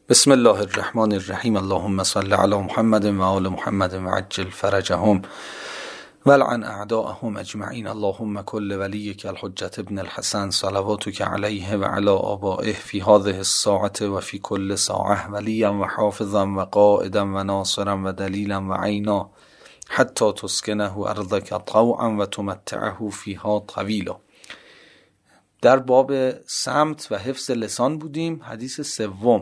بسم الله الرحمن الرحیم. اللهم صل علی محمد و آل محمد و عجل فرجهم ولعن اعداءهم اجمعین. اللهم کل ولیک الحجة ابن الحسن صلواتک علیه و علی آبائه فی هذه الساعة و فی کل ساعة ولیا و حافظا و قائدا و ناصرا و دلیلا و عینا حتی تسکنه ارضک طوعا و تمتعه فیها طویلا. در باب صمت و حفظ لسان بودیم. حدیث سوم.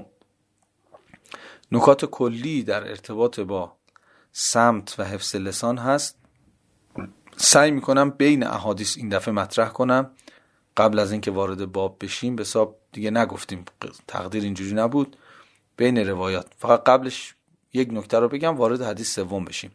نکات کلی در ارتباط با صمت و حفظ لسان هست. سعی میکنم بین احادیث این دفعه مطرح کنم قبل از اینکه وارد باب بشیم. به حساب دیگه نگفتیم، تقدیر اینجوری نبود، بین روایات. فقط قبلش یک نکته رو بگم وارد حدیث سوم بشیم.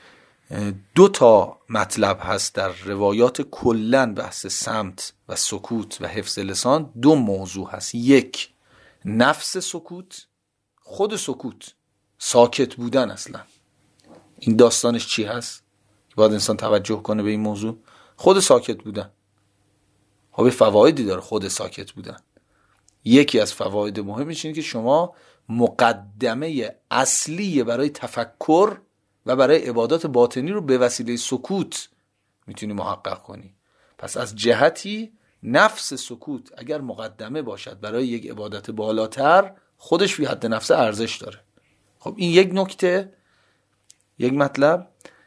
دو تا مطلب هست در روایات کلن بحث صمت و سکوت و حفظ لسان. دو موضوع هست. یک، نفس سکوت، خود سکوت، ساکت بودن. اصلا این داستانش چی هست؟ باید انسان توجه کنه به این موضوع. خود ساکت بودن خب فوایدی داره. خود ساکت بودن یکی از فواید مهمش اینه که شما مقدمه اصلی برای تفکر و برای عبادات باطنی رو به وسیله سکوت میتونی محقق کنی. پس از جهتی نفس سکوت اگر مقدمه باشد برای یک عبادت بالاتر، خودش فی حد نفس ارزش داره. خب این یک نکته، یک مطلب.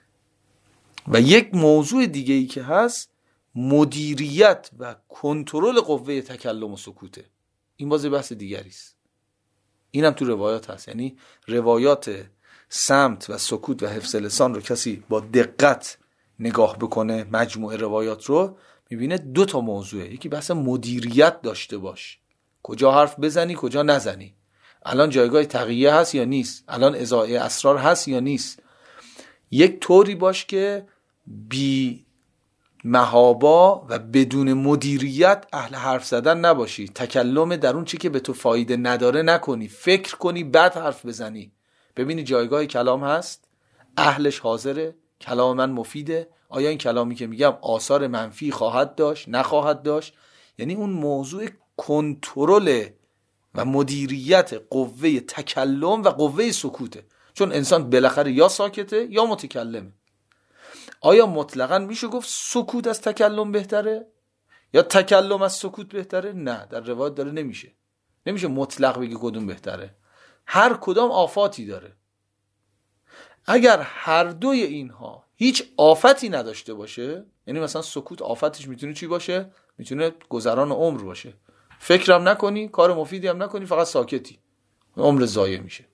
و یک موضوع دیگه ای که هست، مدیریت و کنترل قوه تکلم و سکوته. این باز بحث دیگری است. اینم تو روایات هست. یعنی روایات صمت و سکوت و حفظ لسان رو کسی با دقت نگاه بکنه، مجموعه روایات رو میبینه دو تا موضوعه. یکی بحث مدیریت داشته باش، کجا حرف بزنی کجا نزنی، الان جایگاه تقیه هست یا نیست، الان اذاعه اسرار هست یا نیست. یک طوری باش که بی محابا و بدون مدیریت اهل حرف زدن نباشی. تکلم در اون چی که به تو فایده نداره نکنی، فکر کنی بعد حرف بزنی. ببینی جایگاه کلام هست، اهلش حاضره، کلام من مفیده، آیا این کلامی که میگم آثار منفی خواهد داشت نخواهد داشت. یعنی اون موضوع کنترل و مدیریت قوه تکلم و قوه سکوته. چون انسان بالاخره یا ساکته یا متکلمه. آیا مطلقاً میشه گفت سکوت از تکلم بهتره یا تکلم از سکوت بهتره؟ نه، در روایت داره نمیشه مطلق بگی کدوم بهتره. هر کدام آفاتی داره. اگر هر دوی اینها هیچ آفتی نداشته باشه، یعنی مثلا سکوت آفتش میتونه چی باشه؟ میتونه گذران عمر باشه. فکرم نکنی، کار مفیدی هم نکنی، فقط ساکتی، عمر ضایع میشه.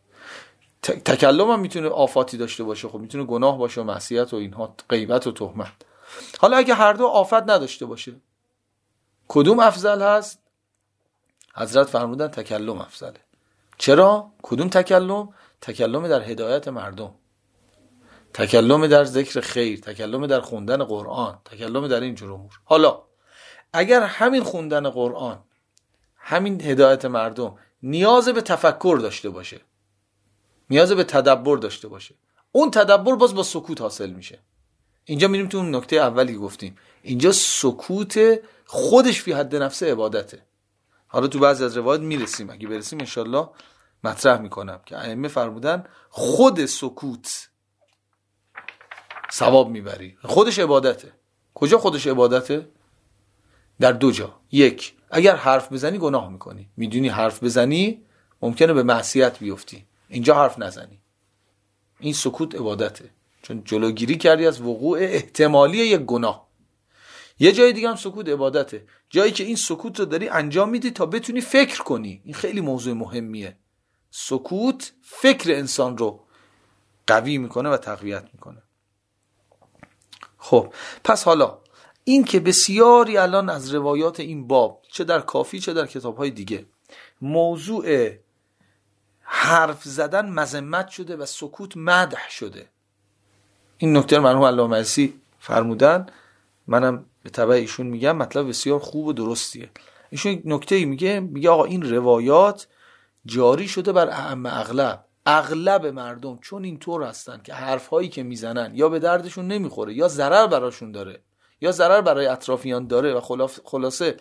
تکلم هم میتونه آفاتی داشته باشه. خب میتونه گناه باشه و معصیت و اینها، غیبت و تهمت. حالا اگه هر دو آفت نداشته باشه، کدوم افضل هست؟ حضرت فرمودن تکلم افضله. چرا؟ کدوم تکلم؟ تکلم در هدایت مردم، تکلم در ذکر خیر، تکلم در خوندن قرآن، تکلم در این جور امور. حالا اگر همین خوندن قرآن، همین هدایت مردم نیاز به تفکر داشته باشه، نیاز به تدبر داشته باشه، اون تدبر باز با سکوت حاصل میشه. اینجا میریم تو اون نکته اولی گفتیم. اینجا سکوت خودش فی حد نفس عبادته. حالا تو بعضی از روایات میرسیم، اگه برسیم انشالله مطرح میکنم که ائمه فرمودن خود سکوت ثواب میبری، خودش عبادته. کجا خودش عبادته؟ در دو جا. یک، اگر حرف بزنی گناه میکنی، میدونی حرف بزنی ممکنه به معصیت بیفتی، اینجا حرف نزنی. این سکوت عبادته، چون جلوگیری کردی از وقوع احتمالی یک گناه. یه جای دیگه هم سکوت عبادته، جایی که این سکوت رو داری انجام میدی تا بتونی فکر کنی. این خیلی موضوع مهمیه. سکوت فکر انسان رو قوی میکنه و تقویت میکنه. خب پس حالا این که بسیاری الان از روایات این باب، چه در کافی چه در کتاب‌های دیگه، موضوع حرف زدن مذمت شده و سکوت مدح شده. این نکته مرحوم علامه مجلسی فرمودن، منم به تبع ایشون میگم، مطلب بسیار خوب و درستیه. ایشون یک نکته میگه آقا این روایات جاری شده بر اغلب مردم، چون اینطور هستن که حرفهایی که میزنن یا به دردشون نمیخوره یا ضرر براشون داره یا ضرر برای اطرافیان داره و خلاصه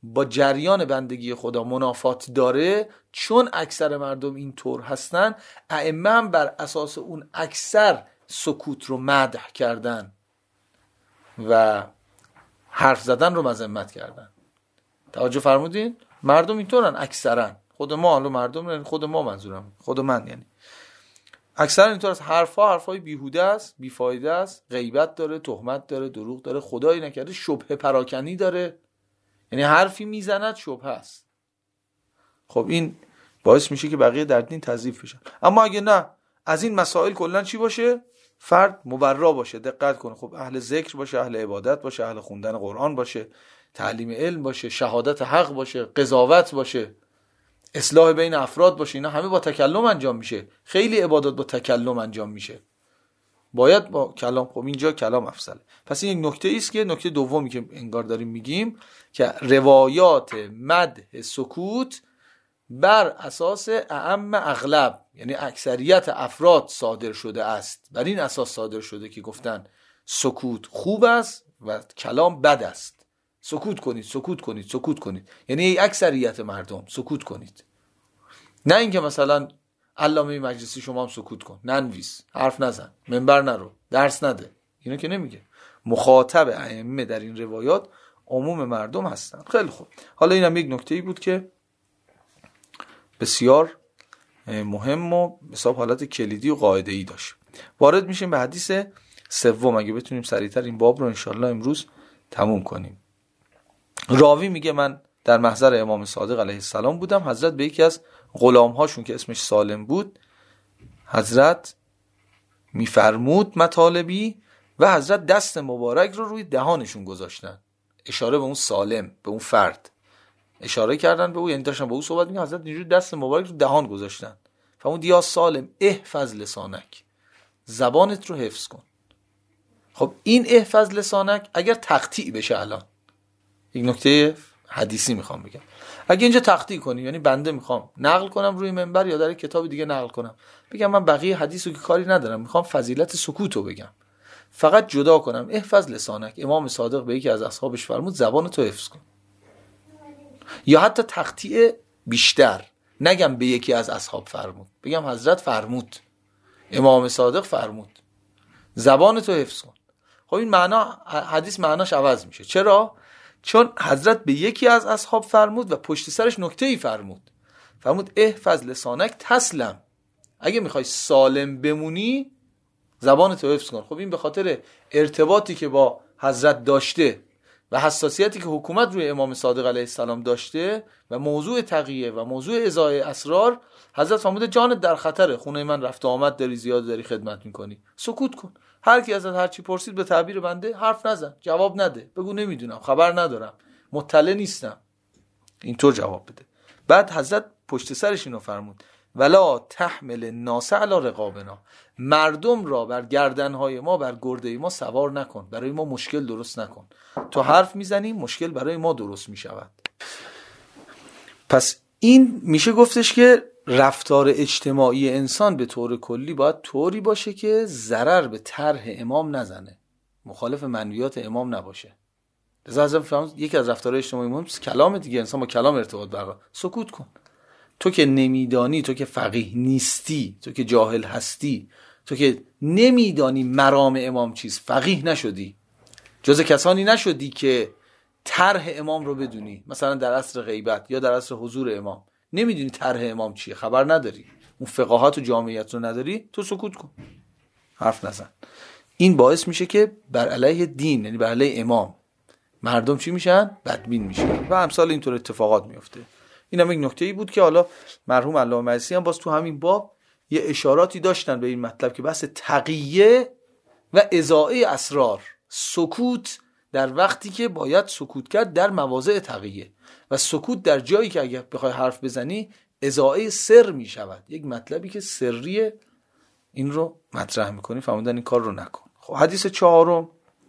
با جریان بندگی خدا منافات داره، چون اکثر مردم این طور هستن، ائمه هم بر اساس اون اکثر سکوت رو مدح کردن و حرف زدن رو مذمت کردن. توجه فرمودین؟ مردم اینطورن اکثرا. خود ما، حالا مردم یعنی خود ما، منظورم خود من، یعنی اکثرا اینطور است. حرفای بیهوده است، بیفایده است، غیبت داره، تهمت داره، دروغ داره، خدایی نکرده شبهه پراکنی داره، یعنی حرفی میزند شبهه است. خب این باعث میشه که بقیه در دین تضعیف بشن. اما اگه نه، از این مسائل کلا چی باشه؟ فرد مبرا باشه، دقت کنه. خب اهل ذکر باشه، اهل عبادت باشه، اهل خوندن قرآن باشه، تعلیم علم باشه، شهادت حق باشه، قضاوت باشه، اصلاح بین افراد باشه. اینا همه با تکلم انجام میشه. خیلی عبادات با تکلم انجام میشه، باید با کلام. خب اینجا کلام افضله. پس این یک نکته ایست که نکته دومی که انگار داریم میگیم که روایات مدح سکوت بر اساس اعم اغلب، یعنی اکثریت افراد صادر شده است. بر این اساس صادر شده که گفتن سکوت خوب است و کلام بد است. سکوت کنید، سکوت کنید، سکوت کنید، یعنی اکثریت مردم سکوت کنید. نه اینکه مثلا علامه مجلسی شما هم سکوت کن، ننویس، حرف نزن، منبر نرو، درس نده. اینو که نمیگه. مخاطب ائمه در این روایات عموم مردم هستن. خیلی خوب. حالا اینم یک نکته‌ای بود که بسیار مهم و حساب حالت کلیدی و قاعده‌ای داشت. وارد میشیم به حدیث سوم، اگه بتونیم سریعتر این باب رو انشالله امروز تموم کنیم. راوی میگه من در محضر امام صادق علیه السلام بودم. حضرت به یکی از غلامهاشون که اسمش سالم بود، حضرت میفرمود مطالبی و حضرت دست مبارک رو روی دهانشون گذاشتن، اشاره به اون سالم، به اون فرد اشاره کردن به او، یعنی داشتن با او صحبت می‌کردن. حضرت اینجوری دست مبارک رو دهان گذاشتن. فرمود یا سالم احفظ لسانک، زبانت رو حفظ کن. خب این احفظ لسانک اگر تقطیع بشه، الان یک نکته حدیثی میخوام بگم، اگه اینجا تقطیع کنی، یعنی بنده میخوام نقل کنم روی منبر یا در کتاب دیگه نقل کنم، بگم من بقیه حدیثو که کاری ندارم، میخوام فضیلت سکوتو بگم، فقط جدا کنم احفظ لسانک، امام صادق به یکی از اصحابش فرمود زبانتو حفظ کن. یا حتی تقطیع بیشتر، نگم به یکی از اصحاب فرمود، بگم حضرت فرمود، امام صادق فرمود، زبانتو حفظ کن. خب این معنا، حدیث معناش عوض میشه. چرا؟ چون حضرت به یکی از اصحاب فرمود و پشت سرش نکته‌ای فرمود. فرمود احفظ لسانک تسلم، اگه میخوای سالم بمونی زبانتو حفظ کن. خب این به خاطر ارتباطی که با حضرت داشته و حساسیتی که حکومت روی امام صادق علیه السلام داشته و موضوع تقیه و موضوع ازاحه اسرار، حضرت فرموده جانت در خطره، خونه من رفت آمد داری، زیاد داری خدمت میکنی، سکوت کن. هر کی ازت هر چی پرسید به تعبیر بنده حرف نزن، جواب نده، بگو نمیدونم، خبر ندارم، مطلع نیستم، اینطور جواب بده. بعد حضرت پشت سرش اینو فرمود ولا تحمل الناس علی رقابنا، مردم را بر گردنهای ما، بر گرده ما سوار نکن، برای ما مشکل درست نکن. تو حرف میزنی مشکل برای ما درست میشود. پس این میشه گفتش که رفتار اجتماعی انسان به طور کلی باید طوری باشه که ضرر به طرح امام نزنه، مخالف منویات امام نباشه. لذا یکی از رفتار اجتماعی مهم کلام دیگه، انسان با کلام ارتباط برقرار. سکوت کن. تو که نمیدانی، تو که فقیه نیستی، تو که جاهل هستی، تو که نمیدانی مرام امام چیست، فقیه نشدی، جز کسانی نشدی که طرح امام رو بدونی. مثلا در عصر غیبت یا در عصر حضور امام نمیدونی طرح امام چیه، خبر نداری، اون فقاهت و جامعیت رو نداری، تو سکوت کن، حرف نزن. این باعث میشه که بر علیه دین، یعنی بر علیه امام، مردم چی میشن؟ بدبین میشن و امثال اینطور اتفاقات میفته. اینم یک نکته‌ای بود که حالا مرحوم علامه مجلسی هم باز تو همین باب یه اشاراتی داشتن به این مطلب که بحث تقیه و ازاعه اسرار، سکوت در وقتی که باید سکوت کرد در مواضع تقیه و سکوت در جایی که اگه بخوای حرف بزنی ازاعه سر می شود، یک مطلبی که سریه، این رو مطرح میکنی، فرمودن این کار رو نکن. خب حدیث چهارم،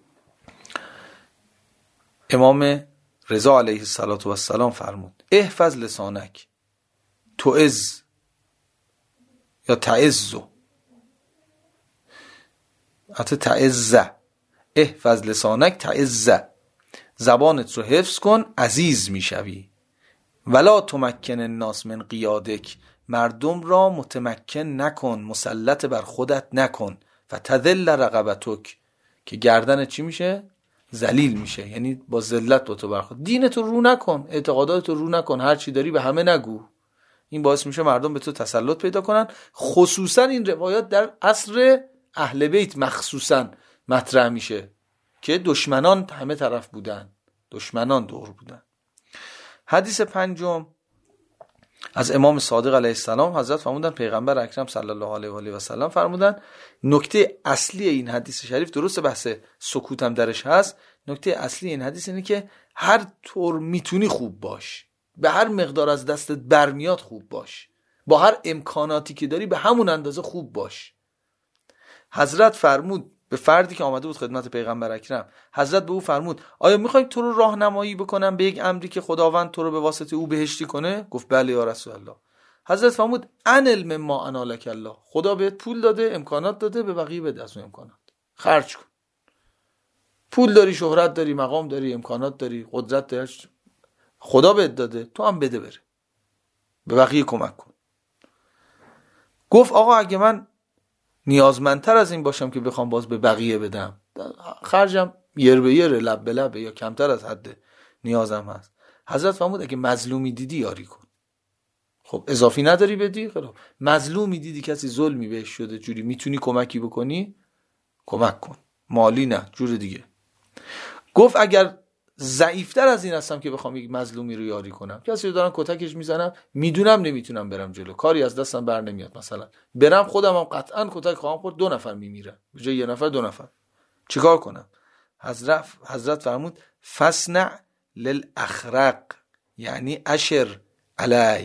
امام رضا علیه السلام فرمود احفظ لسانک تعز یا تعزو، حتی تعزه، احفظ لسانک تعزه، زبانت رو حفظ کن عزیز میشوی. ولا تمکن الناس من قیادک، مردم را متمکن نکن، مسلط بر خودت نکن. فتذل رقبتک، که گردن چی میشه؟ ذلیل میشه، یعنی با ذلت با تو برخورد. دینت رو نکن، اعتقادات رو نکن، هر چی داری به همه نگو. این باعث میشه مردم به تو تسلط پیدا کنن. خصوصا این روایات در عصر اهل بیت مخصوصا مطرح میشه که دشمنان همه طرف بودن، دشمنان دور بودن. حدیث پنجم از امام صادق علیه السلام، حضرت فرمودن پیغمبر اکرم صلی الله علیه و آله و سلم فرمودن نکته اصلی این حدیث شریف، درست بحث سکوت هم درش هست، نکته اصلی این حدیث اینه که هر طور میتونی خوب باش، به هر مقدار از دستت برمیاد خوب باش، با هر امکاناتی که داری به همون اندازه خوب باش. حضرت فرمود به فردی که آمده بود خدمت پیغمبر اکرم، حضرت به او فرمود آیا میخوای تو رو راهنمایی بکنم به یک امری که خداوند تو رو به واسطه او بهشتی کنه؟ گفت بله یا رسول الله. حضرت فرمود انل مما انالک الله، خدا بهت پول داده، امکانات داده، به بقیه بده از اون امکانات، خرج کن. پول داری، شهرت داری، مقام داری، امکانات داری، قدرت داری، خدا بهت داده، تو هم بده، بره به بقیه کمک کن. گفت آقا اگه من نیازمندتر از این باشم که بخوام باز به بقیه بدم، خرجم یر به یر، لب به لب، یا کمتر از حد نیازم هست، حضرت فرمود اگه مظلومی دیدی یاری کن. خب اضافی نداری بدی، خب مظلومی دیدی کسی ظلمی بهش شده، جوری میتونی کمکی بکنی کمک کن، مالی نه، جور دیگه. گفت اگر ضعیفتر از این هستم که بخوام یک مظلومی رو یاری کنم، کسی رو دارن کتکش میزنم، میدونم نمیتونم برم جلو، کاری از دستم بر نمیاد، مثلا برم خودم هم قطعا کتک خواهم خورد، 2 نفر میمیرن به جای 1 نفر 2 نفر، چیکار کنم؟ حضرت فرمود فصنع للاخرق، یعنی اشر علی.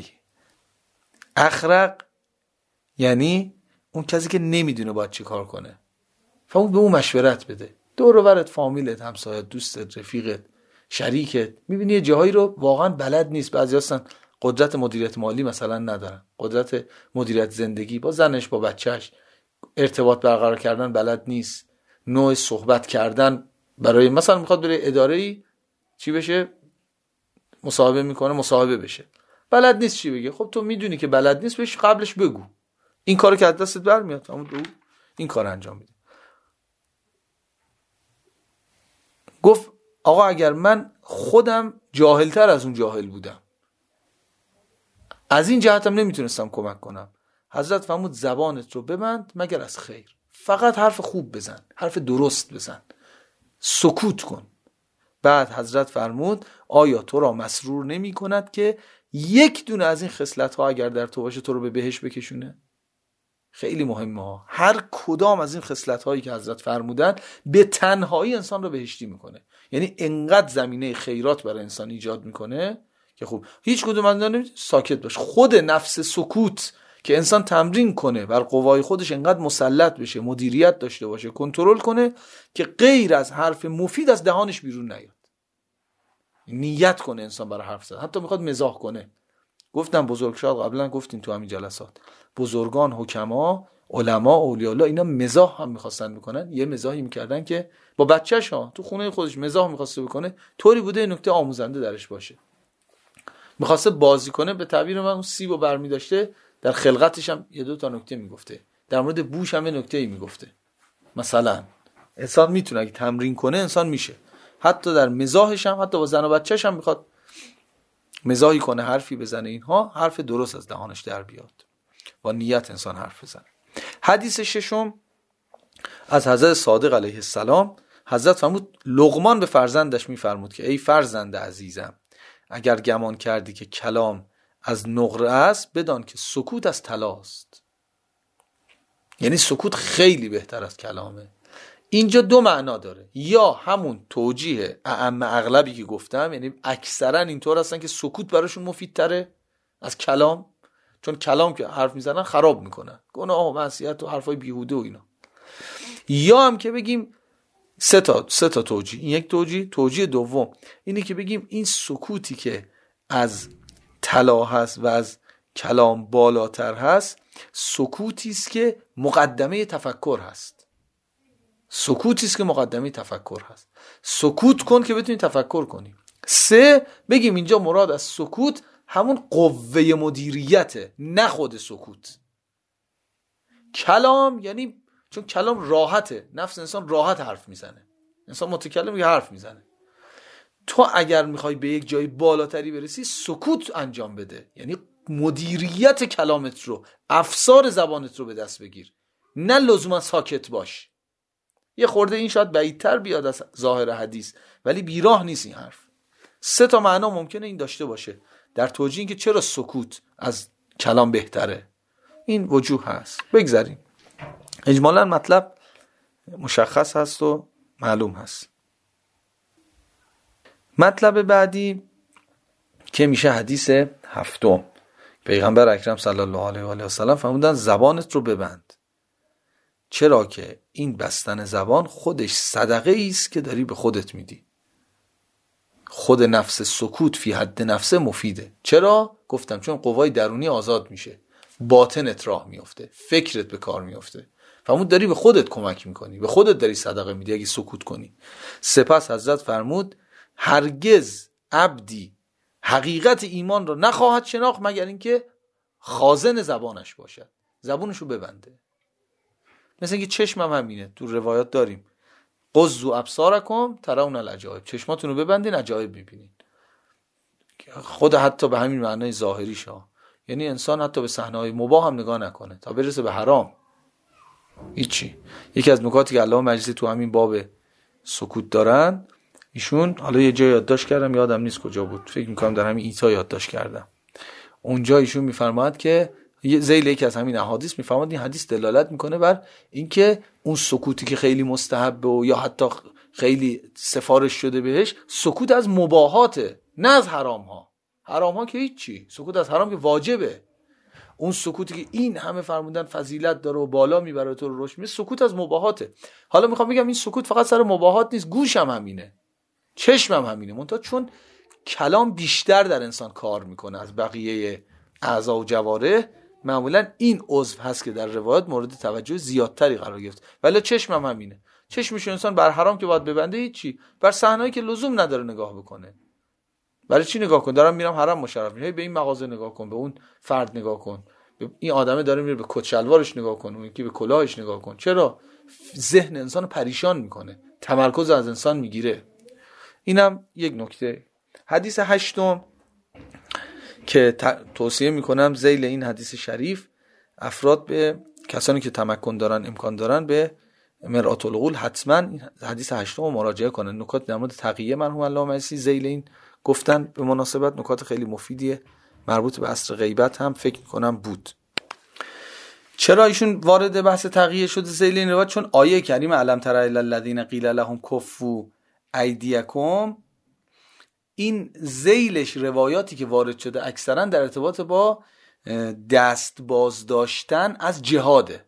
اخرق یعنی اون کسی که نمیدونه باید چی کار کنه، فرمود به اون مشورت بده. دور و برت، فامیلت، همسایت، دوستت، رفیقت، شریکت، میبینی یه جاهایی رو واقعا بلد نیست، بعضی هستن قدرت مدیریت مالی مثلا ندارن، قدرت مدیریت زندگی با زنش با بچهش، ارتباط برقرار کردن بلد نیست، نوع صحبت کردن برای مثلا میخواد بره اداره‌ای چی بشه، مصاحبه میکنه، مصاحبه بشه، بلد نیست چی بگه. خب تو میدونی که بلد نیست، بهش قبلش بگو این کارو که از دستت برمیاد، اما تو این کار انجام میده. گفت آقا اگر من خودم جاهلتر از اون جاهل بودم، از این جهتم نمیتونستم کمک کنم، حضرت فرمود زبانت رو ببند مگر از خیر، فقط حرف خوب بزن، حرف درست بزن، سکوت کن. بعد حضرت فرمود آیا تو را مسرور نمی کند که 1 دونه از این خصلت ها اگر در تو باشه تو رو به بهشت بکشونه؟ خیلی مهمه ها، هر کدام از این خصلت هایی که حضرت فرمودن به تنهایی انسان رو بهشتی میکنه. یعنی انقدر زمینه خیرات برای انسان ایجاد میکنه که خوب هیچ کدوم از اینا ساکت باش. خود نفس سکوت که انسان تمرین کنه بر قوای خودش، انقدر مسلط بشه، مدیریت داشته باشه، کنترل کنه که غیر از حرف مفید از دهانش بیرون نیاد. نیت کنه انسان برای حرف زدن، حتی میخواد مزاح کنه. گفتم بزرگشاد قبلا گفتیم تو همین جلسات، بزرگان، حکما، علما، اولیاء الله، اینا مزاح هم میخواستن بکنن. یه مزاحی میکردن که با بچه‌ش ها تو خونه خودش مزاح میخواسته بکنه، طوری بوده نکته آموزنده درش باشه، میخواسته بازی کنه. به تعبیر من اون سیبو برمی داشته، در خلقتش هم 1-2 تا نکته میگفته، در مورد بوش هم یه نکته‌ای میگفته. مثلا انسان میتونه اگه تمرین کنه انسان میشه، حتی در مزاحش هم، حتی با زن و بچه‌ش هم میخواد مزاحی کنه، حرفی بزنه، اینها حرف درست از دهانش در بیاد، با نیت انسان حرف بزنه. حدیث ششم از حضرت صادق علیه السلام، حضرت فرمود لقمان به فرزندش میفرمود که ای فرزند عزیزم، اگر گمان کردی که کلام از نقره است، بدان که سکوت از طلاست. یعنی سکوت خیلی بهتر از کلامه. اینجا 2 معنا داره، یا همون توجیه اعم اغلبی که گفتم، یعنی اکثرا اینطور هستن که سکوت براشون مفیدتره از کلام، چون کلام که حرف میزنن خراب میکنن، گناه و معصیت و حرفای بیهوده و اینا. یا هم که بگیم 3 تا توجیه. این یک توجیه دوم اینه که بگیم این سکوتی که از طلا هست و از کلام بالاتر هست، سکوتی است که مقدمه تفکر هست. سکوتی است که مقدمه تفکر هست. سکوت کن که بتونی تفکر کنی. 3 بگیم اینجا مراد از سکوت همون قوه مدیریته، نه خود سکوت. کلام یعنی چون کلام راحته، نفس انسان راحت حرف میزنه، انسان متکلم یه حرف میزنه. تو اگر میخوای به یک جای بالاتری برسی سکوت انجام بده، یعنی مدیریت کلامت رو، افسار زبانت رو به دست بگیر، نه لزوما ساکت باش. یه خورده این شاید بعیدتر بیاد از ظاهر حدیث، ولی بیراه نیست این حرف. 3 تا معنا ممکنه این داشته باشه در توجیه این که چرا سکوت از کلام بهتره. این وجوه هست. بگذاریم. اجمالاً مطلب مشخص هست و معلوم هست. مطلب بعدی که میشه حدیث 7. پیغمبر اکرم صلی الله علیه و آله و سلم فرمودن زبانت رو ببند، چرا که این بستن زبان خودش صدقه ای است که داری به خودت میدی. خود نفس سکوت فی حد نفسه مفیده. چرا؟ گفتم چون قوای درونی آزاد میشه، باطنت راه میفته، فکرت به کار میفته. فرمود داری به خودت کمک میکنی، به خودت داری صدقه میدی اگه سکوت کنی. سپس حضرت فرمود هرگز عبدی حقیقت ایمان رو نخواهد شناخت مگر اینکه خازن زبانش باشد، زبونشو ببنده. مثل اینکه چشمم همینه، تو روایات داریم قضوا ابصارکم ترون العجائب، چشماتونو ببندین عجایب میبینین. خود حتی به همین معنای ظاهریش ها، یعنی انسان حتی به صحنه‌های مباح هم نگاه نکنه تا برسه به حرام. هیچی. یکی از نکاتی که علامه مجلسی تو همین باب سکوت دارن، ایشون حالا یه جای یادداشت کردم یادم نیست کجا بود، فکر میکنم در همین ایتا یادداشت کردم. اونجا ایشون میفرماد که ذیل یکی از همین احادیث میفرماد این حدیث دلالت میکنه بر اینکه اون سکوتی که خیلی مستحبه و یا حتی خیلی سفارش شده بهش، سکوت از مباحاته نه از حرام ها. حرام ها که هیچی، سکوت از حرام که واجبه. اون سکوتی که این همه فرمودن فضیلت داره و بالا میبره تو رو رشد میده، سکوت از مباحاته. حالا میخوام بگم این سکوت فقط سر مباحات نیست، گوشم همینه، چشمم همینه، منتها چون کلام بیشتر در انسان کار میکنه از بقیه اعضا و جوارح، معمولا این عضو هست که در روایات مورد توجه زیادتری قرار گرفت. ولی چشمم همینه، چشمش انسان بر حرام که باید ببنده هیچی، بر صحنه‌ای که لزوم نداره نگاه بکنه. برای چی نگاه کن؟ دارم میرم حرم مشرف میشه، به این مغازه نگاه کن، به اون فرد نگاه کن، به این آدمه داره میره به کت شلوارش نگاه کن، اون یکی به کلاهش نگاه کن. چرا؟ ذهن انسان پریشان میکنه، تمرکز از انسان میگیره. اینم یک نکته. حدیث 8 که توصیه میکنم ذیل این حدیث شریف افراد به کسانی که تمکن دارن امکان دارن به مرآت العقول حتما حدیث 8 مراجعه کنن. نکات در مورد تقیه مرحوم علامه مجلسی ذیل این گفتن به مناسبت نکات خیلی مفیدیه، مربوط به عصر غیبت هم فکر کنم بود. چرا ایشون وارد بحث تقیه شده ذیل این روایت؟ چون آیه کریم الم تر الی الذین قیل لهم کفوا ایدیکم، این ذیلش روایاتی که وارد شده اکثرا در ارتباط با دست باز داشتن از جهاده.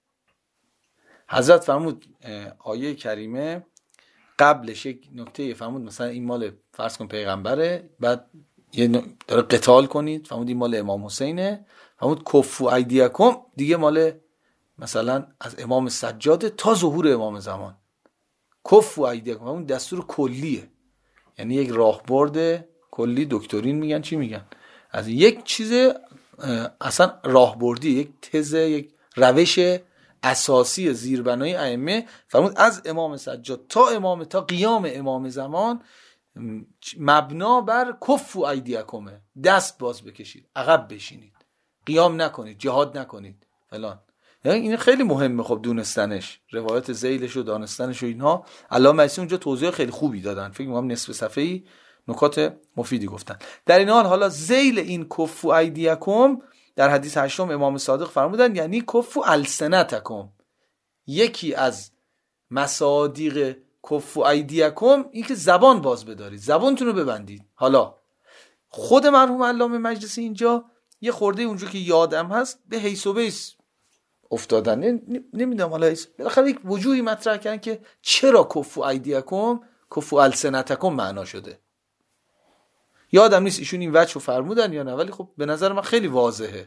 حضرت فرمود آیه کریمه قبلش یک نکته فرمود، مثلا این مال فرض کن پیغمبره، بعد یه داره قتال کنید، فرمود این مال امام حسینه، فرمود کفوا ایدیکم دیگه مال مثلا از امام سجاده تا ظهور امام زمان. کفوا ایدیکم اون دستور کلیه، یعنی یک راهبرد کلی، دکترین میگن چی میگن، از یک چیز اصلا راهبردی، یک تز، یک روش اساسی زیربنای ائمه. فرمود از امام سجاد تا قیام امام زمان مبنا بر کفوا ایدیکم، دست باز بکشید، عقب بشینید، قیام نکنید، جهاد نکنید فلان. یعنی این خیلی مهمه خب دونستنش، روایت ذیلش و دانستنش و اینها. علامه مجلسی اونجا توضیح خیلی خوبی دادن، فکر می‌کنم نصف صفحه‌ای نکات مفیدی گفتن. در این حال حالا ذیل این کفوا ایدیکم در حدیث 8 امام صادق فرمودن یعنی کفوا السنتکم. یکی از مصادیق کفوا ایدیکم این که زبان باز بدارید، زبانتون رو ببندید. حالا خود مرحوم علامه مجلسی اینجا یه خورده اونجا که یادم هست به حیث و بیس افتادن، نمیدونم حالا بالاخره یک وجوهی مطرح کردن که چرا کفوا ایدیکم کفوا السنتکم معنا شده. یادم نیست ایشون این وجه رو فرمودن یا نه، ولی خب به نظر من خیلی واضحه،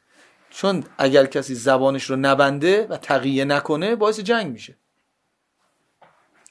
چون اگر کسی زبانش رو نبنده و تقیه نکنه باعث جنگ میشه.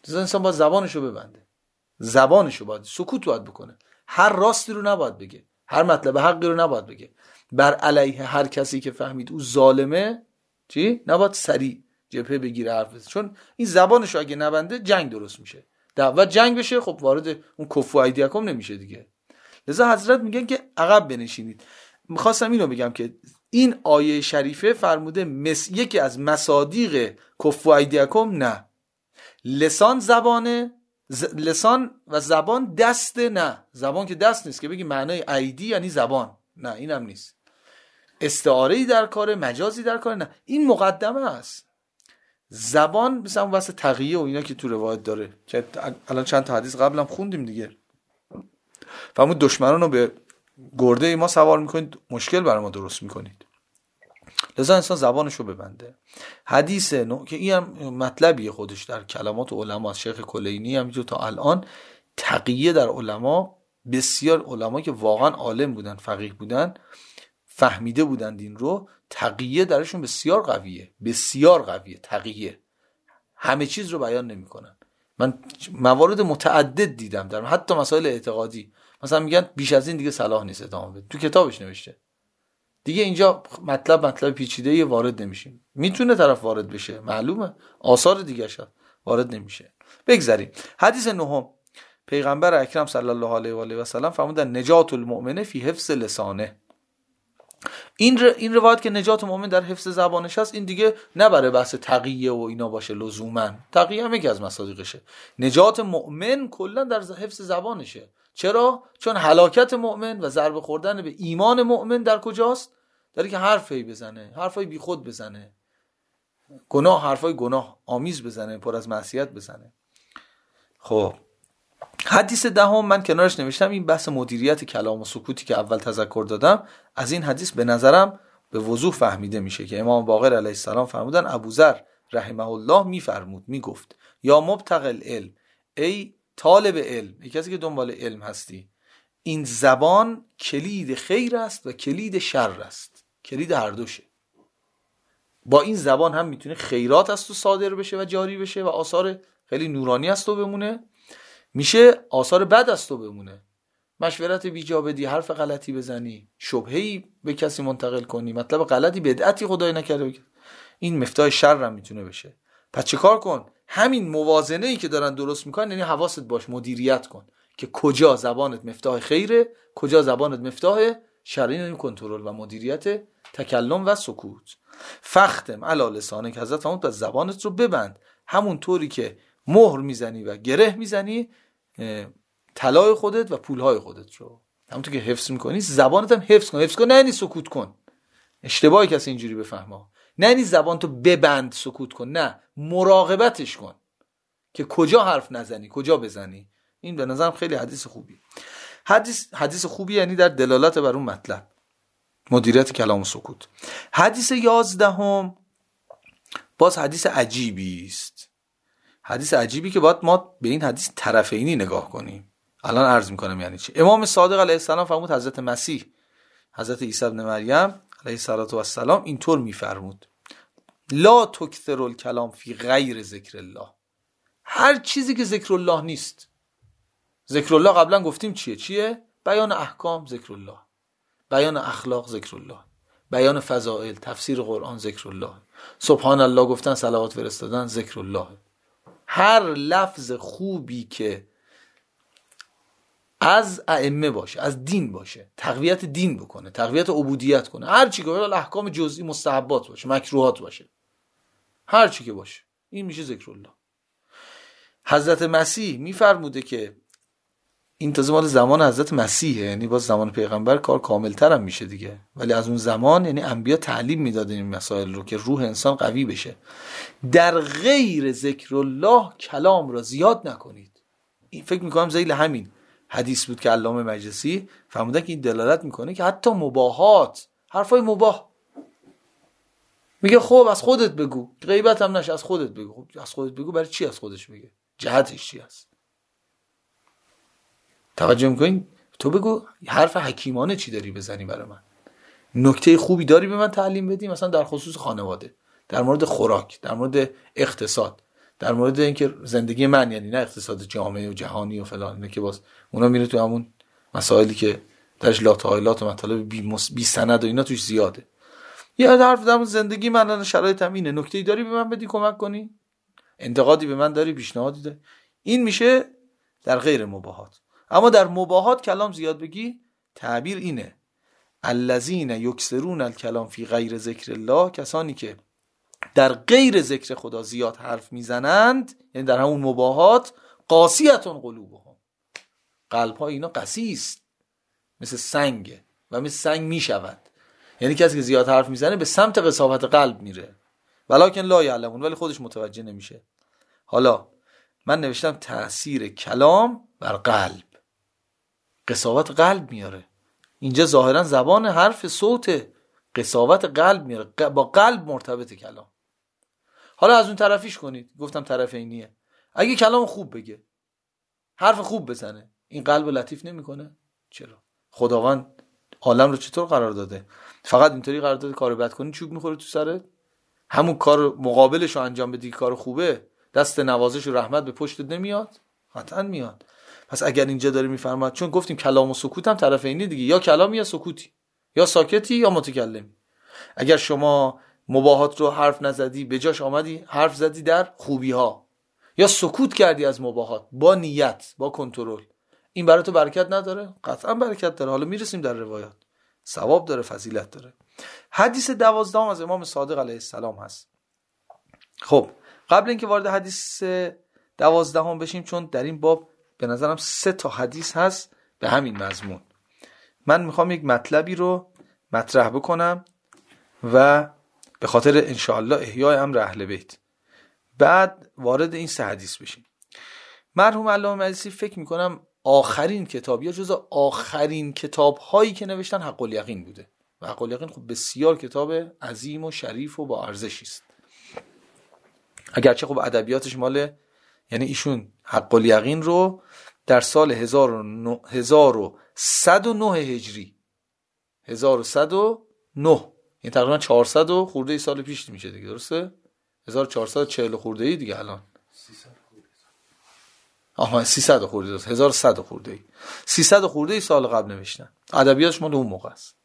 لذا انسان باید زبانشو ببنده، زبانشو باید، سکوت باید بکنه، هر راستی رو نباید بگه، هر مطلب حقی رو نباید بگه، بر علیه هر کسی که فهمید او ظالمه نباید سریع جبهه بگیره حرف بزنه، چون این زبانشو اگه نبنده جنگ درست میشه، دعوت جنگ بشه، خب وارد اون کفو ایدیکم نمیشه دیگه. لذا حضرت میگن که عقب بنشینید. میخواستم اینو بگم که این آیه شریفه فرموده یکی از مصادیق کفو ایدیکم نه لسان زبانه، لسان و زبان دست، نه زبان که دست نیست که بگی معنای ایدی یعنی زبان، نه اینم نیست، استعاره‌ای در کاره، مجازی در کاره، نه این مقدمه است. زبان مثلا واسه تقیه و اینا که تو روایت داره که الان چند تا حدیث قبلم خوندیم دیگه، فرمود دشمنان رو به گرده ما سوار میکنید، مشکل برای ما درست میکنید. لذا انسان زبانشو ببنده. حدیث که این هم مطلبیه خودش در کلمات علما، شیخ کلینی هم تا الان تقیه در علما، بسیار علما که واقعا عالم بودن، فقیه بودن، فهمیده بودن دین رو، تقیه درشون بسیار قویه، بسیار قویه تقیه، همه چیز رو بیان نمیکنن. من موارد متعدد دیدم در حتی مسائل اعتقادی، مثلا میگن بیش از این دیگه صلاح نیست ادامه بده، تو کتابش نوشته دیگه اینجا مطلب پیچیده‌ای وارد نمیشیم. میتونه طرف وارد بشه، معلومه، آثار دیگه شد وارد نمیشه. بگذاریم. حدیث نهم، پیغمبر اکرم صلی الله علیه و آله و سلم فرمودن نجات المؤمن فی حفظ لسانه. این روایت که نجات مؤمن در حفظ زبانش هست، این دیگه نبره بحث تقیه و اینا باشه لزوما، تقیه هم یکی از مصادیقشه. نجات مؤمن کلا در حفظ زبانشه. چرا؟ چون هلاکت مؤمن و ضربه خوردن به ایمان مؤمن در کجاست؟ در که حرفی بزنه، حرفای بی خود بزنه، حرفای گناه آمیز بزنه، پر از معصیت بزنه. خب حدیث دهم من کنارش نوشتم این بحث مدیریت کلام و سکوتی که اول تذکر دادم، از این حدیث به نظرم به وضوح فهمیده میشه که امام باقر علیه السلام فرمودن، ابوذر رحمه الله میفرمود، میگفت یا مبتغی العلم، ای طالب علم، ای کسی که دنبال علم هستی، این زبان کلید خیر است و کلید شر است، کلید هر دوشه. با این زبان هم میتونه خیرات است و صادر بشه و جاری بشه و آثار خیلی نورانی است و بمونه، میشه آثار بد است و بمونه، مشورت بیجا بدی، حرف غلطی بزنی، شبهه‌ای به کسی منتقل کنی، مطلب غلطی، بدعتی خدای نکرده، این مفتاح شر هم میتونه بشه. پس چه کار کن؟ همین موازنه‌ای که دارن درست میکنن، یعنی حواست باش، مدیریت کن که کجا زبانت مفتاح خیره، کجا زبانت مفتاح شر، این کنترل و مدیریت تکلم و سکوت. فختم علی لسانک، حضرت فرمود پس زبانت رو ببند، همون طوری که مهر میزنی و گره میزنی طلای خودت و پولهای خودت رو، همونطور که حفظ میکنی زبانت هم حفظ کن. حفظ کن نه یعنی سکوت کن، اشتباهی کسی اینجوری بفهمه، نه یعنی زبانتو ببند سکوت کن، نه مراقبتش کن که کجا حرف نزنی، کجا بزنی. این به نظرم خیلی حدیث خوبی. حدیث خوبی یعنی در دلالت بر اون مطلب، مدیریت کلام و سکوت. حدیث 11 باز حدیث عجیبی است، حدیث عجیبی که باید ما به این حدیث طرفینی نگاه کنیم. الان عرض میکنم یعنی چی. امام صادق علیه السلام فرمود، حضرت مسیح، حضرت عیسی ابن مریم علیه السلام اینطور میفرمود، لا تکثر الکلام فی غیر ذکر الله. هر چیزی که ذکر الله نیست، ذکر الله قبلا گفتیم چیه؟ بیان احکام ذکر الله، بیان اخلاق ذکر الله، بیان فضائل، تفسیر قرآن ذکر الله، سبحان الله گفتن، صلوات فرستادن ذکر الله. هر لفظ خوبی که از ائمه باشه، از دین باشه، تقویت دین بکنه، تقویت عبودیت کنه، هر چی که احکام جزئی، مستحبات باشه، مکروهات باشه، هر چی که باشه، این میشه ذکر الله. حضرت مسیح میفرموده که این تازه مال زمان حضرت مسیحه، یعنی باز زمان پیغمبر کار کاملتر هم میشه دیگه، ولی از اون زمان یعنی انبیا تعلیم میدادن این مسائل رو که روح انسان قوی بشه. در غیر ذکر الله کلام را زیاد نکنید. این فکر میکنم ذیل همین حدیث بود که علامه مجلسی فرمودن که این دلالت میکنه که حتی مباحات، حرفای مباح، میگه خب از خودت بگو، غیبت هم نشه، از خودت بگو. خب از خودت بگو برای چی از خودش میگه؟ جهتش چی است؟ توجه میکنین؟ تو بگو حرف حکیمانه چی داری بزنی برای من، نکته خوبی داری به من تعلیم بدی، مثلا در خصوص خانواده، در مورد خوراک، در مورد اقتصاد، در مورد اینکه زندگی من، یعنی نه اقتصاد جامعه و جهانی و فلان، اینه که باز اونا میره تو همون مسائلی که درش لاتایلات و مطالب بی سند و اینا توش زیاده. یه حرف در زندگی من الان شرایطم اینه، نکته‌ای داری به من بدی کمک کنی، انتقادی به من داری، پیشنهادی داری، این میشه در غیر مباحات. اما در مباحات کلام زیاد بگی، تعبیر اینه الذین یکثرون الکلام فی غیر ذکر الله، کسانی که در غیر ذکر خدا زیاد حرف میزنند، یعنی در همون مباحات، قاسیتون قلوبهم، قلب‌های اینا قسی است، مثل سنگه و مثل سنگ میشود. یعنی کسی که زیاد حرف میزنه به سمت قساوت قلب میره، ولکن لا یعلمون، ولی خودش متوجه نمیشه. حالا من نوشتم تأثیر کلام بر قلب، قساوت قلب میاره. اینجا ظاهرا زبان حرف صوت قساوت قلب میاره، با قلب مرتبط کلام. حالا از اون طرفیش کنید، گفتم طرف اینیه. اگه کلام خوب بگه، حرف خوب بزنه، این قلب لطیف نمیکنه؟ چرا؟ خداوند عالم رو چطور قرار داده؟ فقط اینطوری قرار داده کار بد کنی چوب میخوره تو سرت؟ همون کار مقابلش رو انجام بدی، کار خوبه، دست نوازش و رحمت به پشتت نمیاد؟ قطعا میاد. پس اگر اینجا داره میفرماد، چون گفتیم کلام و سکوت هم طرف اینی دیگه، یا کلامی یا سکوتی، یا ساکتی یا متکلمی. اگر شما مباحات رو حرف نزدی، به جاش آمدی حرف زدی در خوبی ها، یا سکوت کردی از مباحات با نیت، با کنترل، این برای تو برکت نداره؟ قطعا برکت داره. حالا میرسیم در روایات، ثواب داره، فضیلت داره. حدیث 12 از امام صادق علیه السلام هست. خب قبل اینکه وارد حدیث 12 بشیم، چون در این باب به نظرم 3 تا حدیث هست به همین مضمون، من میخوام یک مطلبی رو مطرح بکنم و به خاطر انشاءالله احیای امر اهل بیت بعد وارد این 3 حدیث بشیم. مرحوم علامه مجلسی فکر میکنم آخرین کتاب یا جزء آخرین کتاب هایی که نوشتن حق الیقین بوده و حق الیقین خب بسیار کتاب عظیم و شریف و با ارزشی است. اگرچه خب ادبیاتش مال، یعنی ایشون حق الیقین رو در سال 1109 هجری 1109، یعنی تقریبا 400 و خورده ای سال پیش میشه دیگه، درسته؟ 1440 خورده ای دیگه الان. 300 خورده ای، 1100 خورده ای، 300 خورده ای سال قبل نوشتن. ادبیاتش مال اون موقع است.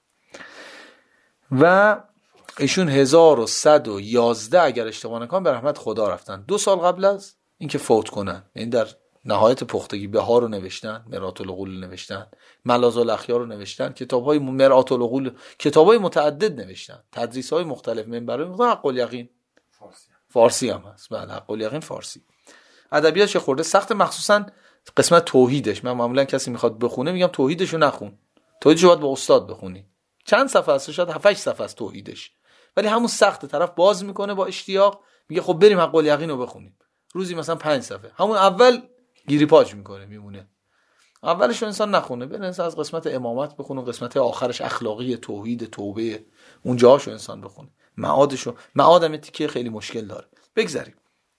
و ایشون 1111 اگر اشتباه نکنم به رحمت خدا رفتن، 2 سال قبل از اینکه فوت کنن. یعنی در نهایت پختگی بهار رو نوشتن، مرآت العقول نوشتن، ملاذ الاخیار رو نوشتن، کتاب‌های مرآت العقول، کتاب‌های متعدد نوشتن، تدریس‌های مختلف، منبرهای مختلف. حق الیقین فارسی هم هست. بله، حق الیقین فارسی. ادبیاتش خورده سخت، مخصوصا قسمت توحیدش. من معمولا کسی میخواد بخونه میگم توحیدشو نخون، توحیدشو باید با استاد بخونی. چند صفحه است، شاید 7-8 صفحه است توحیدش، ولی همون سخت طرف باز میکنه با اشتیاق، میگه خب بریم حق الیقین رو بخونیم. روزی مثلا 5 صفحه، همون اول گیری پاچ میکنه، میمونه. اولش انسان نخونه، بره انسان از قسمت امامت بخونه، قسمت آخرش اخلاقی، توحید، توبه، اونجاهاشو انسان بخونه. معادم تیکه خیلی مشکل داره. بگذاریم.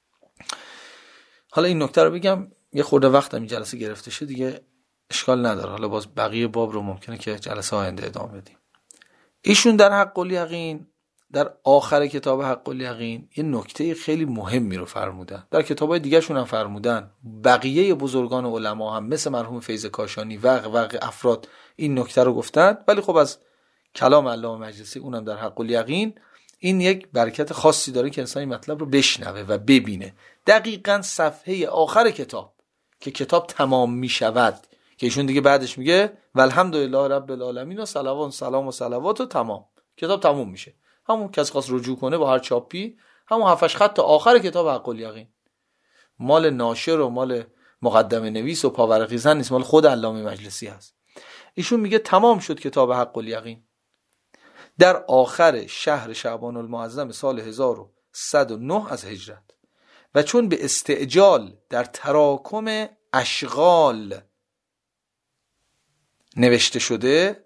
حالا این نکته رو بگم، یه خورده وقت این جلسه گرفته شد دیگه، اشکال نداره. حالا باز بقیه باب رو ممکنه که جلسه آینده ادامه بدیم. ایشون در حق الیقین، در آخر کتاب حق الیقین، یه نکته خیلی مهمی رو فرمودن. در کتابای دیگه شون هم فرمودن، بقیه بزرگان علما هم مثل مرحوم فیض کاشانی و افراد این نکته رو گفتن، ولی خب از کلام علامه مجلسی اونم در حق الیقین این یک برکت خاصی داره که انسان این مطلب رو بشنوه و ببینه. دقیقاً صفحه آخر کتاب که کتاب تمام می شود، که ایشون دیگه بعدش میگه والحمدلله رب العالمین و سلام و صلوات و تمام، کتاب تموم میشه. همون کس خواست رجوع کنه با هر چاپی، همون 7-8 خط تا آخر کتاب حق الیقین، مال ناشر و مال مقدمه نویس و پاورقیزن نیست، مال خود علامه مجلسی هست. ایشون میگه تمام شد کتاب حق الیقین در آخر شهر شعبان المعظم سال 1109 از هجرت، و چون به استعجال در تراکم اشغال نوشته شده،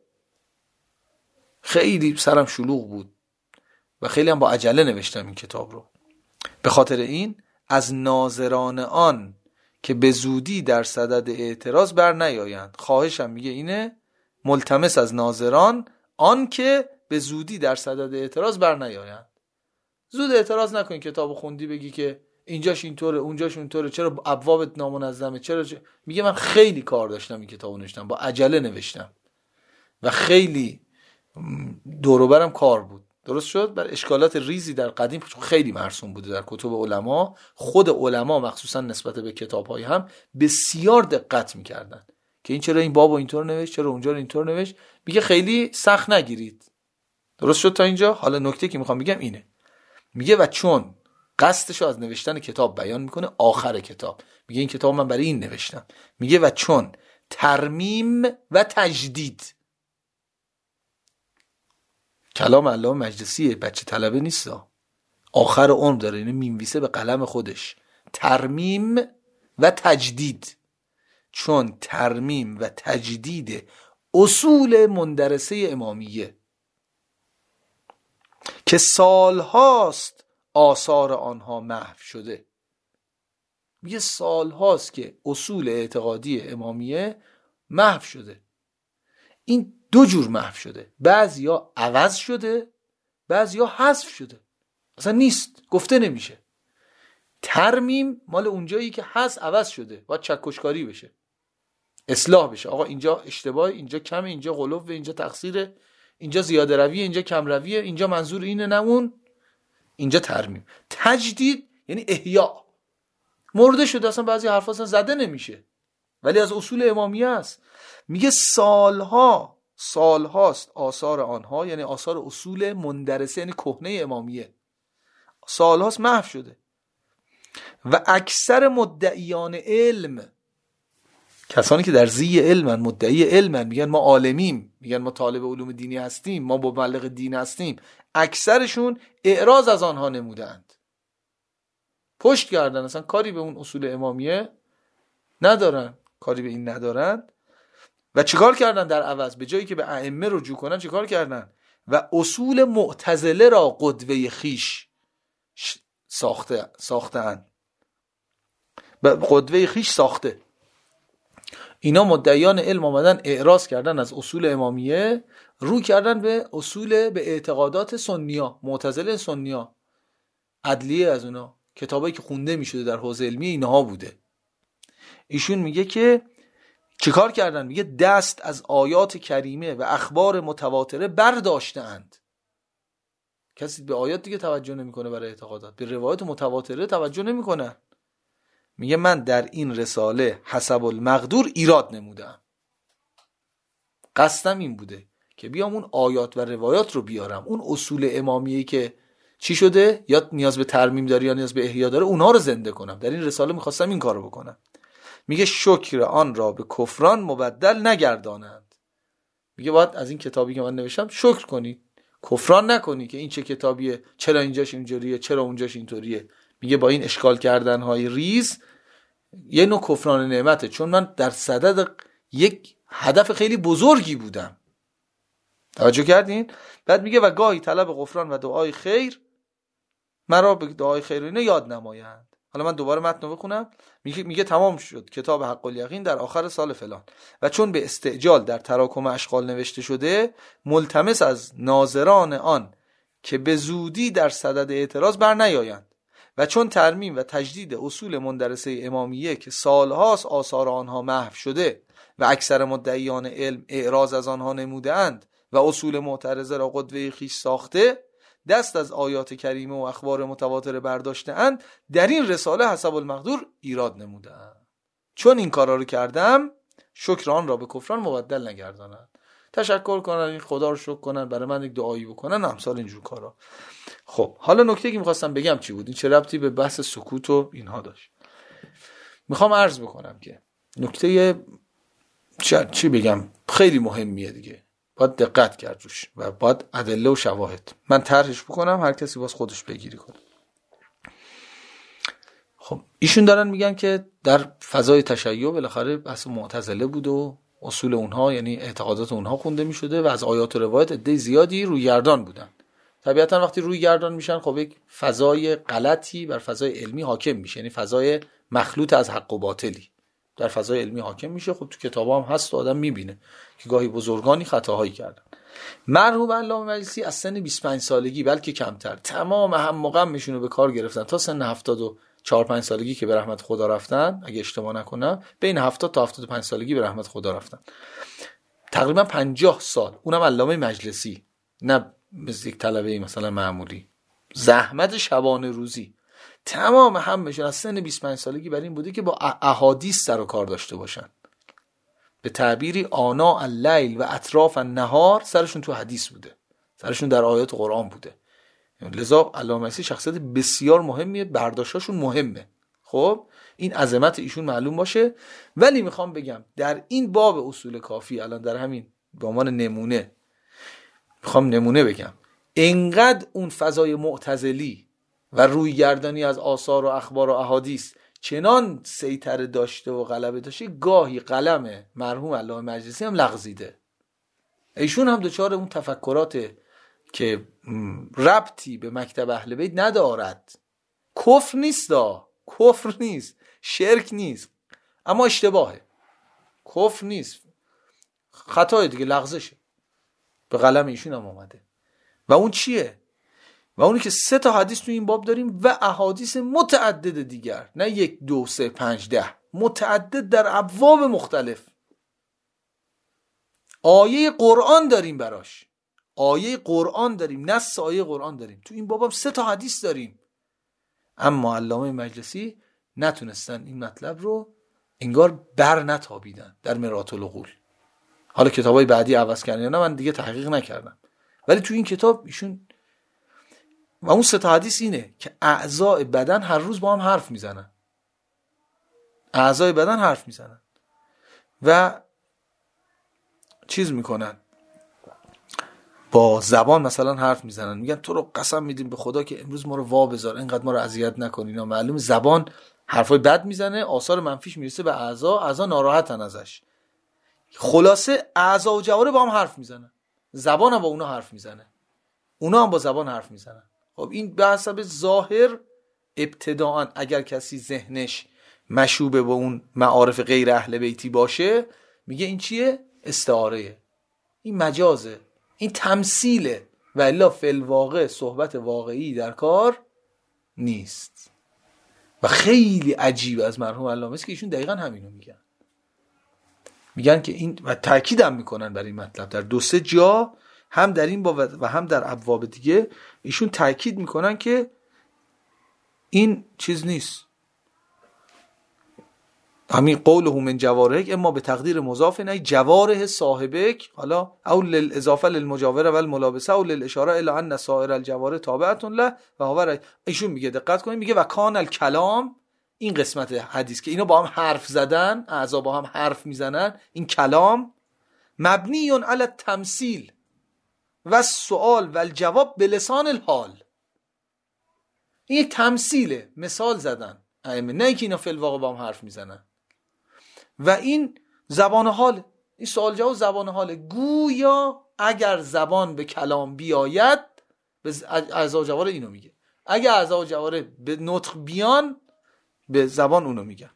خیلی سرم شلوغ بود و خیلی هم با عجله نوشتم این کتاب رو. به خاطر این از ناظران آن که به زودی در صدد اعتراض بر نیایند، خواهشم میگه اینه، ملتمس از ناظران آن که به زودی در صدد اعتراض بر نیایند. زود اعتراض نکنی، کتاب خوندی بگی که اینجاش اینطوره اونجاش اونطوره، چرا ابواب نامنظمه، میگه من خیلی کار داشتم این کتابو نوشتم، با عجله نوشتم و خیلی دور و برم کار بود. درست شد؟ بر اشکالات ریزی در قدیم خیلی مرسوم بوده در کتب علما. خود علما مخصوصا نسبت به کتاب‌های هم بسیار دقت می‌کردن که این چرا این بابو اینطور نوشت، چرا اونجا رو اینطور نوشت. میگه خیلی سخت نگیرید. درست شد تا اینجا؟ حالا نکته که میخوام بگم اینه. میگه و چون قصدشو از نوشتن کتاب بیان میکنه آخر کتاب، میگه این کتاب من برای این نوشتم. میگه و چون ترمیم و تجدید، کلام علامه مجلسیه، بچه طلبه نیستا، آخر عمر داره، اینو مینویسه به قلم خودش. ترمیم و تجدید، چون ترمیم و تجدید اصول مندرسه امامیه که سالهاست آثار آنها محو شده. میگه سالهاست که اصول اعتقادی امامیه محو شده. این دو جور محو شده، بعضیا عوض شده، بعضیا حذف شده، اصلا نیست، گفته نمیشه. ترمیم مال اونجایی که هست عوض شده، باید چکشکاری بشه، اصلاح بشه. آقا اینجا اشتباه، اینجا کمه، اینجا غلوه، اینجا تقصیره، اینجا زیاده رویه، اینجا کم رویه، اینجا منظور اینه نمون. اینجا ترمیم. تجدید یعنی احیا، مرده شده، اصلا بعضی حرفا اصلا زده نمیشه ولی از اصول امامیه است. میگه سالهاست آثار آنها، یعنی آثار اصول مندرسه، یعنی کهنه امامیه، سالهاست محو شده. و اکثر مدعیان علم، کسانی که در زی علمن، مدعی علمن، میگن ما عالمیم، میگن ما طالب علوم دینی هستیم، ما مبلغ دین هستیم، اکثرشون اعراض از آنها نمودند، پشت کردن، اصلا کاری به اون اصول امامیه ندارن، کاری به این ندارن. و چیکار کردن در عوض؟ به جایی که به ائمه رجوع کنن چیکار کردن؟ و اصول معتزله را قدوه خیش ساختن، به قدوه خیش ساخته. اینا مدعیان علم آمدن اعراض کردن از اصول امامیه، رو کردن به اصول، به اعتقادات سنیا، معتزله سنیا، عدلیه از اونا، کتابایی که خونده میشده در حوزه علمی اینها بوده. ایشون میگه که چیکار کردن؟ میگه دست از آیات کریمه و اخبار متواتره برداشتند. کسی به آیات دیگه توجه نمیکنه برای اعتقادات، به روایات متواتره توجه نمیکنه. میگه من در این رساله حسب المقدور ایراد نمودم، قصدم این بوده که بیام اون آیات و روایات رو بیارم، اون اصول امامیه‌ای که چی شده، یا نیاز به ترمیم داره یا نیاز به احیا داره، اونها رو زنده کنم. در این رساله میخواستم این کارو بکنم. میگه شکر آن را به کفران مبدل نگردانند. میگه باید از این کتابی که من نوشتم شکر کنی، کفران نکنی که این چه کتابیه، چرا اینجاش اینجوریه، چرا اونجاش اینطوریه. میگه با این اشکال کردنهای ریز یه نوع کفران نعمته، چون من در صدد یک هدف خیلی بزرگی بودم. توجه کردین؟ بعد میگه و گاهی طلب غفران و دعای خیر مرا به دعای خیر اینو یاد نمایند. حالا من دوباره متن رو بخونم. میگه تمام شد کتاب حق الیقین در آخر سال فلان و چون به استعجال در تراکم اشغال نوشته شده، ملتمس از ناظران آن که به زودی در صدد اعتراض بر نیایند و چون ترمیم و تجدید اصول مندرسه امامیه که سالهاست آثار آنها محو شده و اکثر مدعیان علم اعراض از آنها نمودند و اصول معترضه را قدوه خیش ساخته، دست از آیات کریمه و اخبار متواتر برداشته اند، در این رساله حسب المقدور ایراد نمودند. چون این کارا رو کردم شکر آن را به کفران مبدل نگردانند. تشکر کنن، خدا رو شکر کنن، برای من یک دعایی بکنن، امثال اینجور کارا. خب حالا نکته که میخواستم بگم چی بود؟ این چه ربطی به بحث سکوت و اینها داشت؟ میخوام عرض بکنم که نکته چی بگم خیلی مهمیه دیگه، باید دقت کرد روش و باید ادله و شواهد. من طرحش بکنم، هر کسی باز خودش بگیری کنه. خب ایشون دارن میگن که در فضای تشیع بالاخره بحث معتزله بود و اصول اونها، یعنی اعتقادات اونها خونده میشده و از آیات و روایات عده زیادی روی گردان بودن. طبیعتا وقتی روی گردان میشن خب یک فضای غلطی بر فضای علمی حاکم میشه، یعنی فضای مخلوط از حق و باطلی در فضای علمی حاکم میشه. خب تو کتابا هم هست و آدم میبینه که گاهی بزرگانی خطاهایی کردن. مرحوم علامه مجلسی از سن 25 سالگی بلکه کمتر تمام هم و غمشون رو به کار گرفتن تا سن 70 4-5 سالگی که به رحمت خدا رفتن، اگه اشتباه نکنم بین 70 تا 75 سالگی به رحمت خدا رفتن، تقریبا 50 سال، اونم علامه مجلسی، نه مثل یک طلبه مثلا معمولی، زحمت شبانه روزی، تمام همشون از سن 25 سالگی بر این بوده که با احادیث سر و کار داشته باشن. به تعبیری آناء اللیل و اطراف النهار سرشون تو حدیث بوده، سرشون در آیات قرآن بوده. لذا علامه مجلسی شخصیت بسیار مهمیه، برداشتاشون مهمه. خب این عظمت ایشون معلوم باشه. ولی میخوام بگم در این باب اصول کافی، الان در همین به عنوان نمونه میخوام نمونه بگم، انقدر اون فضای معتزلی و رویگردانی از آثار و اخبار و احادیث چنان سیطره داشته و غلبه داشته، گاهی قلم مرحوم علامه مجلسی هم لغزیده. ایشون هم دچار اون تفکرات که ربطی به مکتب اهل بیت ندارد. کفر نیست، کفر نیست، شرک نیست، اما اشتباهه. کفر نیست، خطای دیگه، لغزشه. به قلم ایشون هم اومده. و اون چیه؟ و اونی که 3 تا حدیث تو این باب داریم و احادیث متعدد دیگر، نه 1 2 3 5 10، متعدد در ابواب مختلف. آیه قرآن داریم براش، آیه قرآن داریم، نص آیه قرآن داریم. تو این باب هم 3 تا حدیث داریم. اما علامه مجلسی نتونستن این مطلب رو انگار بر نتابیدن در مرآت العقول. حالا کتابای بعدی عوض کردن، نه من دیگه تحقیق نکردم، ولی تو این کتاب ایشون و اون 3 تا حدیث اینه که اعضای بدن هر روز با هم حرف میزنن. اعضای بدن حرف میزنن و چیز میکنن، با زبان مثلا حرف میزنن، میگن تو رو قسم میدیم به خدا که امروز ما رو وا بذار، اینقدر ما رو اذیت نکن. اینا معلومه زبان حرفای بد میزنه، آثار منفیش میرسه به اعضا ناراحتن ازش. خلاصه اعضا و جوارح با هم حرف میزنن، زبان هم با اونا حرف میزنه، اونا هم با زبان حرف میزنن. خب این به حسب ظاهر ابتداءً اگر کسی ذهنش مشوبه با اون معارف غیر اهل بیتی باشه، میگه این چیه؟ استعاره، این مجازه، این تمثیله، و الا فی الواقع صحبت واقعی در کار نیست. و خیلی عجیب از مرحوم علامه است که ایشون دقیقاً همینو میگن که این، و تاکید هم میکنن بر این مطلب در 2-3 جا، هم در این باب و هم در ابواب دیگه ایشون تاکید میکنن که این چیز نیست. همین قوله من جوارحک اما به تقدیر مضاف، نه جوارح صاحبک، حالا او للاضافه للمجاوره و الملابسه او للاشاره الی ان سایر الجوارح تابعه له و هو. ایشون میگه دقت کنید، میگه و کان الکلام، این قسمت حدیث که اینا با هم حرف زدن، اعضا با هم حرف میزنن، این کلام مبنی علی التمثیل و السؤال و الجواب به لسان الحال. این یک تمثیله، مثال زدن ائمه، نه اینکه اینا فی الواقع با هم حرف میزنن. و این زبان حاله، این سوال جواب زبان حاله. گویا اگر زبان به کلام بیاید، به اعضا و جوارح اینو میگه، اگر اعضا و جوارح به نطق بیان، به زبان اونو میگن.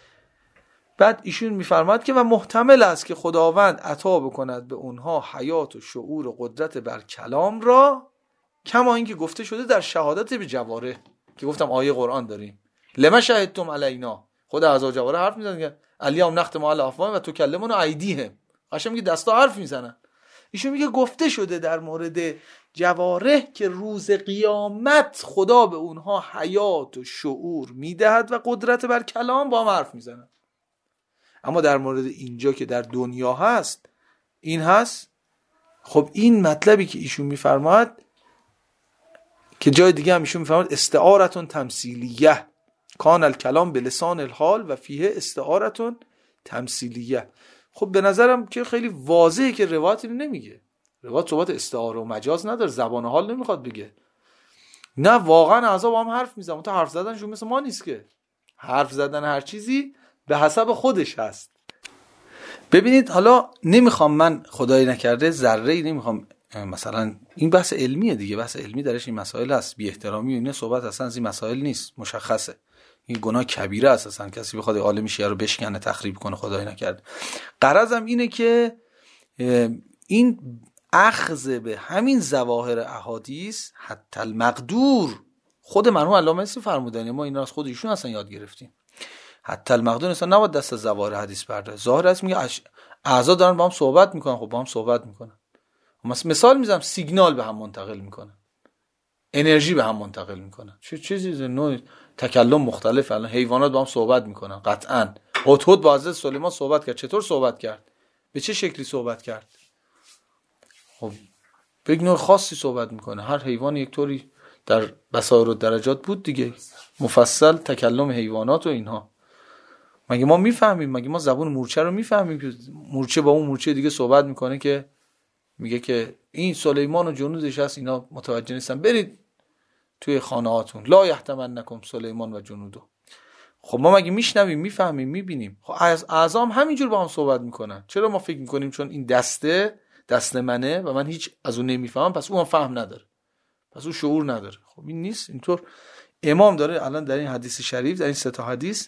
بعد ایشون میفرماد که و محتمل است که خداوند عطا بکند به اونها حیات و شعور و قدرت بر کلام را، کما اینکه گفته شده در شهادت به جوارح، که گفتم آیه قرآن داریم، لما شهدتم علینا، خود اعضا و جوارح حرف میزنن که الیوم نختم علی افواههم و تکلمنا ایدیهم، قشنگ میگه دستا حرف میزنن. ایشون میگه گفته شده در مورد جوارح که روز قیامت خدا به اونها حیات و شعور میدهد و قدرت بر کلام، با هم حرف میزنن. اما در مورد اینجا که در دنیا هست، این هست. خب این مطلبی که ایشون میفرماد، که جای دیگه هم ایشون میفرماد استعارتون تمثیلیه، کان الکلام به لسان الحال و فیه استعارتون تمثیلیه. خب به نظرم که خیلی واضحه که روایت اینو نمیگه، روایت صحبت استعاره و مجاز نداره، زبان حال نمیخواد بگه. نه واقعا اعضا با هم حرف میزنن، تا حرف زدنشون مثل ما نیست که، حرف زدن هر چیزی به حسب خودش هست. ببینید حالا نمیخوام من خدای نکرده ذره‌ای نمیخوام، مثلا این بحث علمیه دیگه، بحث علمی درش این مسائل هست، بی احترامی و اینا صحبت اصلا از این مسائل نیست، مشخصه این گناه کبیره است، اصلا کسی بخواد عالم شیعه رو بشکنه تخریب کنه، خدای نکرده. غرضم اینه که این اخذ به همین ظواهر احادیث حتی المقدور خود مرحوم علامه مصری فرمودن، ما اینا از خود ایشون اصلا یاد گرفتیم. حتی المقدون اصلا نباید دست از ظواهر حدیث برداره. ظاهر است میگه اعضا دارن با هم صحبت میکنن، خب با هم صحبت میکنن. مثال میزنم، سیگنال به هم منتقل میکنن، انرژی به هم منتقل میکنن. چه چیزی نوع تکلم مختلف. الان حیوانات با هم صحبت میکنن قطعاً. هدهد با حضرت سلیمان صحبت کرد. چطور صحبت کرد؟ به چه شکلی صحبت کرد؟ خب به نوع خاصی صحبت میکنه. هر حیوان یک طوری در بصائر و درجات بود دیگه، مفصل تکلم حیوانات و اینها. مگه ما میفهمیم؟ مگه ما زبون مورچه رو میفهمیم که مورچه با اون مورچه دیگه صحبت میکنه که میگه که این سلیمان و جنودش هست، اینا متوجه نیستن، برید توی خانه هاتون، لا یحتمنکم سلیمان و جنودو. خب ما مگه میشنویم، میفهمیم، میبینیم؟ خب از اعضام همینجور با هم صحبت میکنن. چرا ما فکر میکنیم چون این دست منه و من هیچ از اون نمیفهمم پس اون فهم نداره، پس اون شعور نداره؟ خب این نیست. اینطور امام داره الان در این حدیث شریف، در این 3 تا حدیث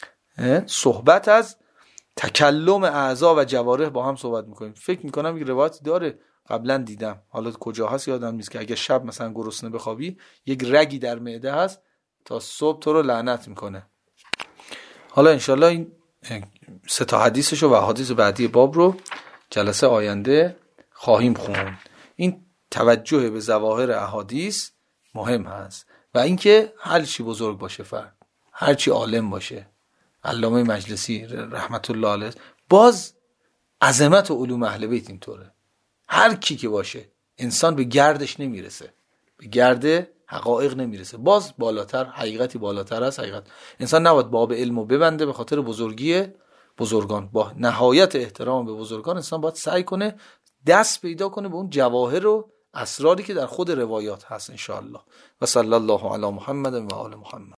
صحبت از تکلم اعضا و جوارح با هم صحبت میکنیم. فکر میکنم یک روایت داره، قبلا دیدم، حالا کجا هست یادم نیست، که اگه شب مثلا گرسنه بخوابی یک رگی در معده هست تا صبح تو رو لعنت میکنه. حالا انشالله این 3 تا حدیثشو و حدیث بعدی باب رو جلسه آینده خواهیم خوند. این توجه به ظواهر احادیث مهم هست و اینکه هر چی بزرگ باشه فرد، هر چی عالم باشه، علامه مجلسی رحمت الله علیه، باز عظمت و علوم اهل بیت اینطوره. هر کی که باشه انسان به گردش نمیرسه، به گرد حقایق نمیرسه، باز بالاتر، حقیقتی بالاتر از حقیقت. انسان نباید باب علمو ببنده به خاطر بزرگی بزرگان. با نهایت احترام به بزرگان انسان باید سعی کنه دست پیدا کنه به اون جواهر و اسراری که در خود روایات هست ان شاء الله. و صلی الله علی محمد و آل محمد.